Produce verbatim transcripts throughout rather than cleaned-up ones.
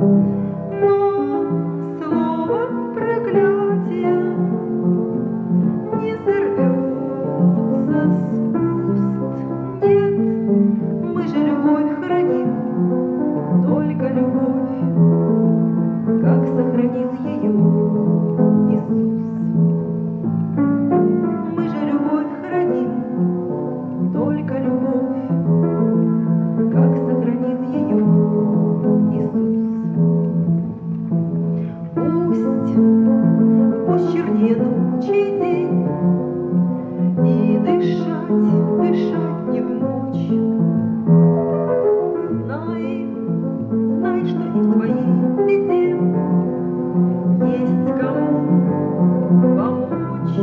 Но слово проклятия не сорвется с уст. Нет, мы же любовь храним, только любовь, как сохранил ее Иисус. Мы же любовь храним, только любовь, как сохранил ее Иисус. Пусть, пусть чернеет ночий день, и дышать, дышать не в мочь. Знай, знай, что и в твоей беде есть кому помочь.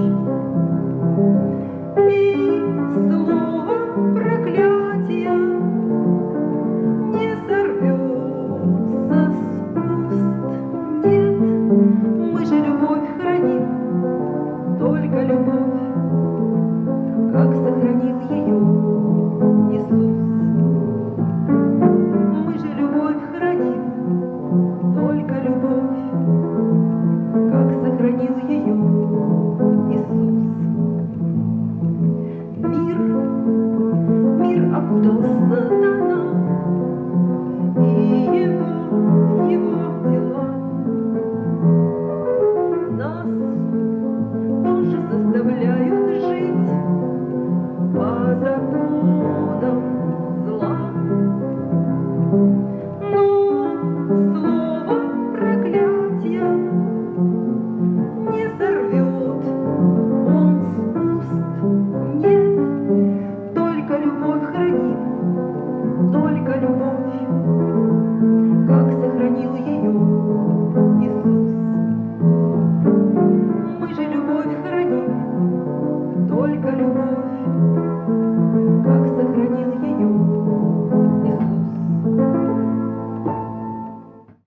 И слово проклятия не сорвется с уст. Нет, мы же любовь храним, только любовь, как сохранил ее Иисус. Мы же любовь храним, только любовь, как сохранил ее Иисус. Мир, мир окутал сатана и его, его дела. Нас тоже заставляют жить по законам зла. Но слово проклятия не сорвет он с уст. Нет, только любовь храним, только любовь, как сохранил ее Иисус. Мы же любовь храним, только любовь, как сохранил ее